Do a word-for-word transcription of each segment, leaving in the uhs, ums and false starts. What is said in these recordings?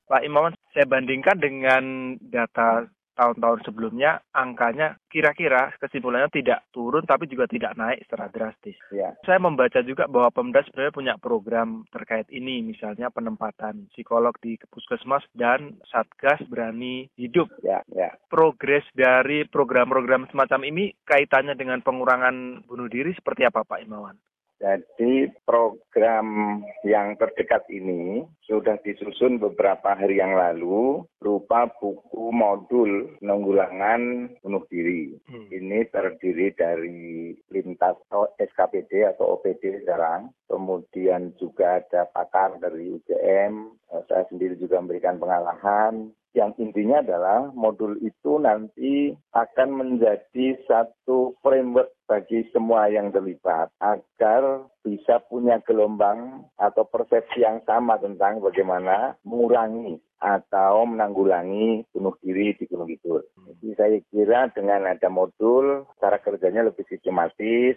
Pak Imawan, saya bandingkan dengan data tahun-tahun sebelumnya, angkanya kira-kira kesimpulannya tidak turun tapi juga tidak naik secara drastis. Ya. Saya membaca juga bahwa Pemda sebenarnya punya program terkait ini, misalnya penempatan psikolog di puskesmas dan Satgas Berani Hidup. Ya, ya. Progres dari program-program semacam ini kaitannya dengan pengurangan bunuh diri seperti apa, Pak Imawan? Jadi program yang terdekat ini sudah disusun beberapa hari yang lalu berupa buku modul penanggulangan bunuh diri. Hmm. Ini terdiri dari lintas S K P D atau O P D sekarang. Kemudian juga ada pakar dari U G M. Saya sendiri juga memberikan pengalaman. Yang intinya adalah modul itu nanti akan menjadi satu framework bagi semua yang terlibat agar bisa punya gelombang atau persepsi yang sama tentang bagaimana mengurangi atau menanggulangi bunuh diri di Gunung Kidul. Jadi saya kira dengan ada modul, cara kerjanya lebih sistematis,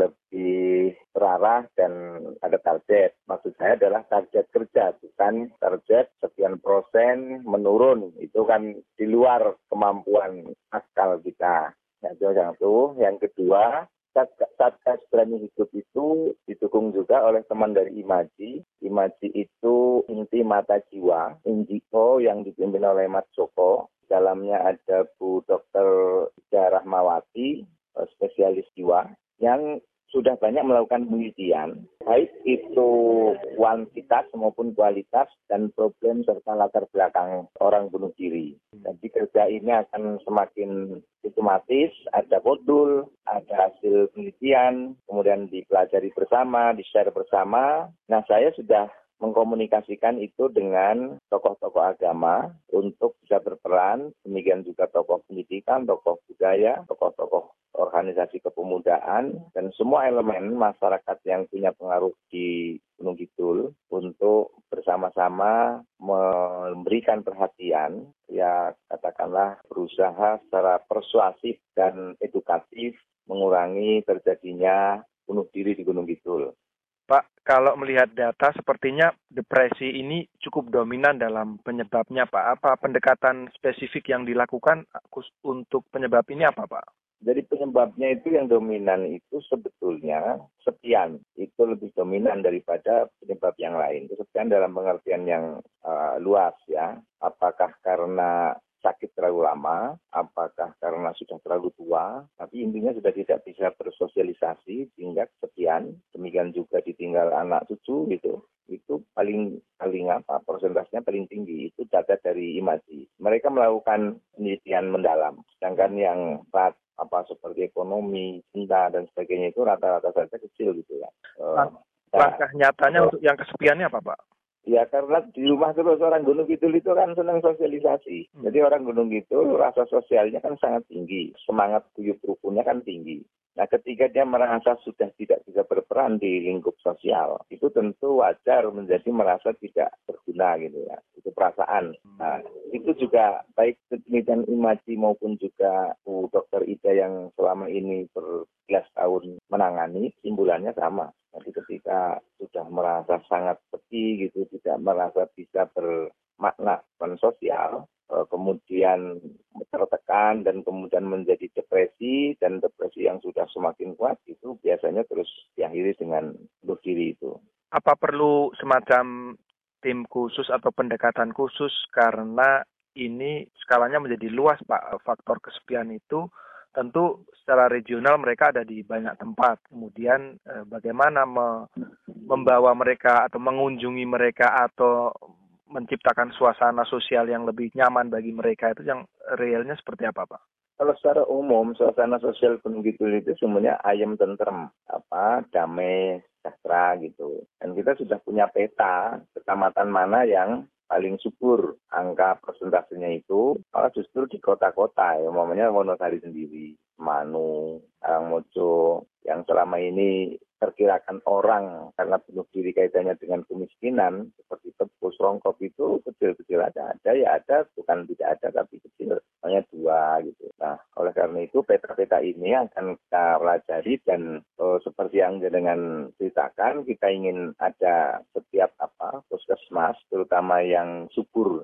lebih terarah dan ada target. Maksud saya adalah target kerja, bukan target sekian persen menurun. Itu kan di luar kemampuan akal kita. Yang satu, yang kedua, Satgas Berani Hidup itu didukung juga oleh teman dari Imaji. Imaji itu Inti Mata Jiwa, N G O yang dipimpin oleh Mas Joko. Dalamnya ada Bu Dokter Ida Rahmawati, spesialis jiwa, yang sudah banyak melakukan penelitian, baik itu kuantitas maupun kualitas dan problem serta latar belakang orang bunuh diri. Jadi kerja ini akan semakin sistematis, ada modul, ada hasil penelitian, kemudian dipelajari bersama, di-share bersama. Nah, saya sudah mengkomunikasikan itu dengan tokoh-tokoh agama untuk bisa berperan, demikian juga tokoh pendidikan, tokoh budaya, tokoh-tokoh organisasi kepemudaan, dan semua elemen masyarakat yang punya pengaruh di Gunung Kidul untuk bersama-sama memberikan perhatian, ya katakanlah berusaha secara persuasif dan edukatif mengurangi terjadinya bunuh diri di Gunung Kidul. Pak, kalau melihat data sepertinya depresi ini cukup dominan dalam penyebabnya, Pak. Apa pendekatan spesifik yang dilakukan untuk penyebab ini apa, Pak? Jadi penyebabnya itu yang dominan itu sebetulnya kesepian. Itu lebih dominan daripada penyebab yang lain. Kesepian dalam pengertian yang uh, luas ya. Apakah karena sakit terlalu lama, apakah karena sudah terlalu tua, tapi intinya sudah tidak bisa bersosialisasi sehingga kesepian, demikian juga ditinggal anak cucu gitu. Itu paling paling apa persentasenya paling tinggi, itu data dari Imaji. Mereka melakukan penelitian mendalam, sedangkan yang rat, apa seperti ekonomi, cinta dan sebagainya itu rata-rata saja kecil gitu ya. Lang- Langkah nyatanya untuk yang kesepiannya apa, Pak? Ya karena di rumah terus orang Gunung Kidul itu kan senang sosialisasi. Hmm. Jadi orang Gunung Kidul rasa sosialnya kan sangat tinggi. Semangat guyup rukunnya kan tinggi. Nah ketika dia merasa sudah tidak bisa berperan di lingkup sosial, itu tentu wajar menjadi merasa tidak berguna gitu ya. Itu perasaan. Nah itu juga baik penelitian Imaji maupun juga Bu Dokter Ida yang selama ini berbelas tahun menangani, simpulannya sama. Jadi ketika sudah merasa sangat sepi gitu, tidak merasa bisa bermakna dan sosial, kemudian tertekan dan kemudian menjadi depresi, dan depresi yang sudah semakin kuat itu biasanya terus diakhiri dengan bunuh diri itu. Apa perlu semacam tim khusus atau pendekatan khusus karena ini skalanya menjadi luas, Pak, faktor kesepian itu? Tentu secara regional mereka ada di banyak tempat. Kemudian eh, bagaimana me- membawa mereka atau mengunjungi mereka atau menciptakan suasana sosial yang lebih nyaman bagi mereka itu yang realnya seperti apa, Pak? Kalau secara umum suasana sosial Gunung Kidul itu semuanya ayam tentrem, apa damai, sejahtera gitu. Dan kita sudah punya peta kecamatan mana yang paling subur angka persentasenya itu, malah justru di kota-kota ya, umpamanya Wonosari sendiri, Manu, Karangmojo, yang selama ini perkirakan orang karena bunuh diri kaitannya dengan kemiskinan seperti Tepus, Rongkop itu kecil-kecil ada, ada ya ada, bukan tidak ada tapi kecil, hanya dua gitu. Nah, oleh karena itu peta-peta ini akan kita pelajari dan oh, seperti yang dengan ceritakan, kita ingin ada setiap apa puskesmas, terutama yang subur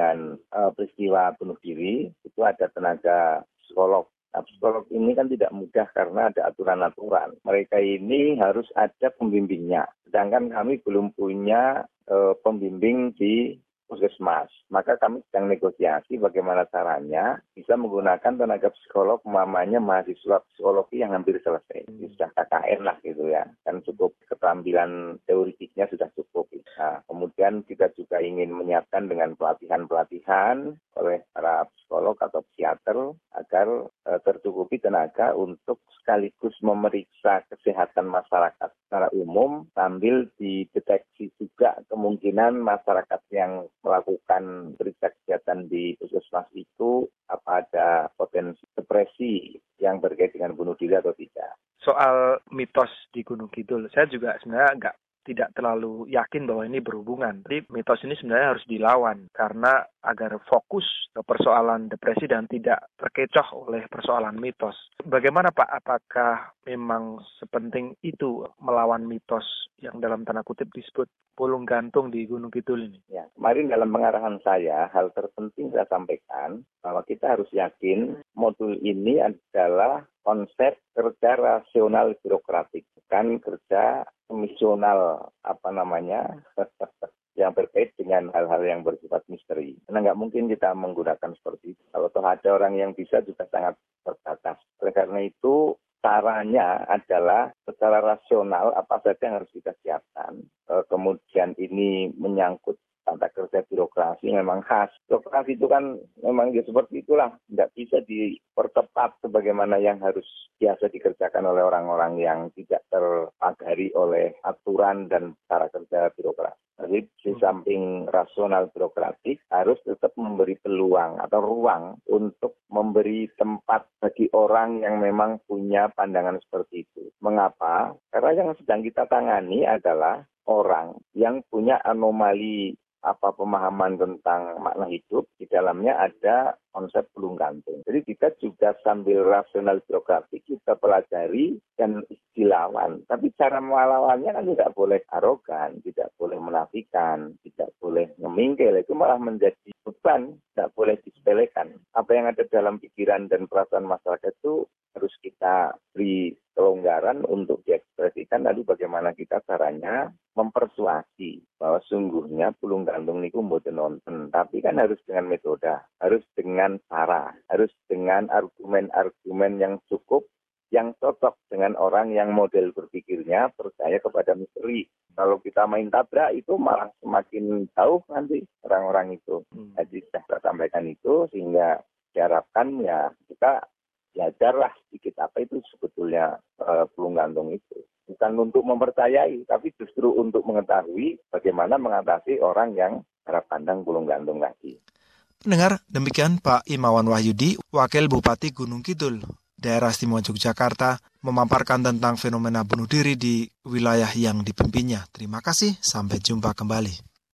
dengan uh, peristiwa bunuh diri, itu ada tenaga psikolog. Nah, psikolog ini kan tidak mudah karena ada aturan-aturan. Mereka ini harus ada pembimbingnya. Sedangkan kami belum punya uh, pembimbing di puskesmas. Maka kami sedang negosiasi bagaimana caranya bisa menggunakan tenaga psikolog, mamanya mahasiswa psikologi yang hampir selesai. Sudah K K N lah gitu ya. Kan cukup keterampilan teoritiknya sudah cukup. Nah, kemudian kita juga ingin menyiapkan dengan pelatihan-pelatihan oleh para psikolog atau psikiater agar e, tercukupi tenaga untuk sekaligus memeriksa kesehatan masyarakat secara umum sambil dideteksi juga kemungkinan masyarakat yang melakukan periksa kesehatan di puskesmas itu apa ada potensi depresi yang berkait dengan bunuh diri atau tidak. Soal mitos di Gunung Kidul, saya juga sebenarnya nggak tidak terlalu yakin bahwa ini berhubungan. Jadi mitos ini sebenarnya harus dilawan karena agar fokus ke persoalan depresi dan tidak terkecoh oleh persoalan mitos. Bagaimana Pak? Apakah memang sepenting itu melawan mitos yang dalam tanda kutip disebut pulung gantung di Gunung Kidul ini? Ya, kemarin dalam pengarahan saya, hal terpenting saya sampaikan bahwa kita harus yakin modul ini adalah konsep kerja rasional birokratik, bukan kerja misional apa namanya yang berkait dengan hal-hal yang bersifat misteri. Karena nggak mungkin kita menggunakan seperti itu. Kalau toh ada orang yang bisa juga sangat terbatas. Oleh karena itu caranya adalah secara rasional apa saja yang harus kita siapkan. E, kemudian ini menyangkut tata kerja birokrasi memang khas. Birokrasi itu kan memang ya seperti itulah. Tidak bisa dipercepat sebagaimana yang harus biasa dikerjakan oleh orang-orang yang tidak terpagari oleh aturan dan cara kerja birokrasi. Jadi di samping rasional birokratik harus tetap memberi peluang atau ruang untuk memberi tempat bagi orang yang memang punya pandangan seperti itu. Mengapa? Karena yang sedang kita tangani adalah orang yang punya anomali apa pemahaman tentang makna hidup, di dalamnya ada konsep pulung gantung. Jadi kita juga sambil rasional birokratik kita pelajari dan dilawan. Tapi cara melawannya kan tidak boleh arogan, tidak boleh menafikan, tidak boleh ngemingkel. Itu malah menjadi beban, tidak boleh disepelekan. Apa yang ada dalam pikiran dan perasaan masyarakat itu harus kita beri kelonggaran untuk diekspresikan. Lalu bagaimana kita caranya mempersuasi bahwa sungguhnya pulung gantung niku mboten nonton, tapi kan harus dengan metode, harus dengan cara, harus dengan argumen-argumen yang cukup, yang cocok dengan orang yang model berpikirnya percaya kepada misteri. Kalau kita main tabrak itu malah semakin jauh nanti orang-orang itu. Jadi saya sampaikan itu sehingga diharapkan ya kita belajarlah sedikit apa itu sebetulnya uh, pulung gantung itu. Bukan untuk mempercayai, tapi justru untuk mengetahui bagaimana mengatasi orang yang cara pandang pulung gantung lagi. Pendengar, demikian Pak Imawan Wahyudi, Wakil Bupati Gunung Kidul, Daerah Istimewa Yogyakarta, memaparkan tentang fenomena bunuh diri di wilayah yang dipimpinnya. Terima kasih, sampai jumpa kembali.